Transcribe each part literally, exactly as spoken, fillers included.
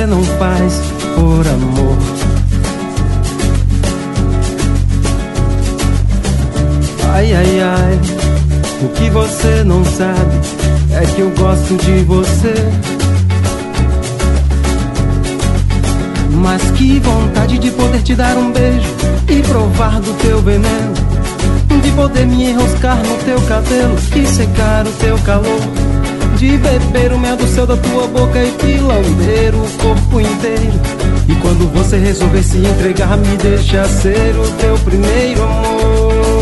não faz por amor. Ai, ai, ai, o que você não sabe é que eu gosto de você. Mas que vontade de poder te dar um beijo e provar do teu veneno, de poder me enroscar no teu cabelo e secar o teu calor, de beber o mel do céu da tua boca e te lamber o corpo inteiro. E quando você resolver se entregar, me deixa ser o teu primeiro amor.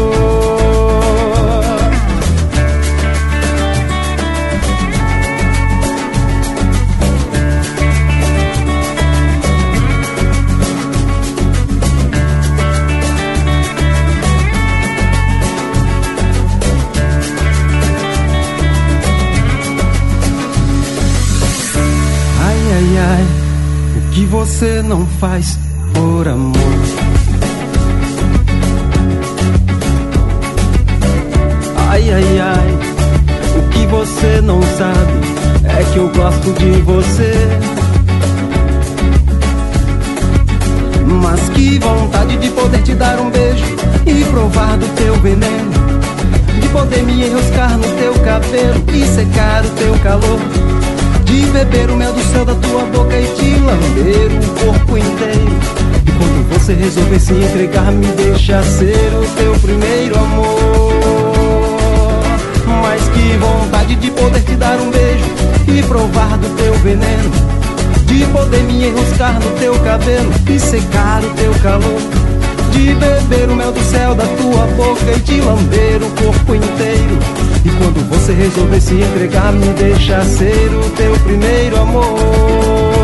Ai, ai, o que você não faz por amor. Ai, ai, ai, o que você não sabe é que eu gosto de você. Mas que vontade de poder te dar um beijo e provar do teu veneno, de poder me enroscar no teu cabelo e secar o teu calor, de beber o mel do céu da tua boca e te lamber o corpo inteiro. E quando você resolver se entregar, me deixa ser o teu primeiro amor. Mas que vontade de poder te dar um beijo e provar do teu veneno, de poder me enroscar no teu cabelo e secar o teu calor, de beber o mel do céu da tua boca e te lamber o corpo inteiro. E quando você resolver se entregar, me deixa ser o teu primeiro amor.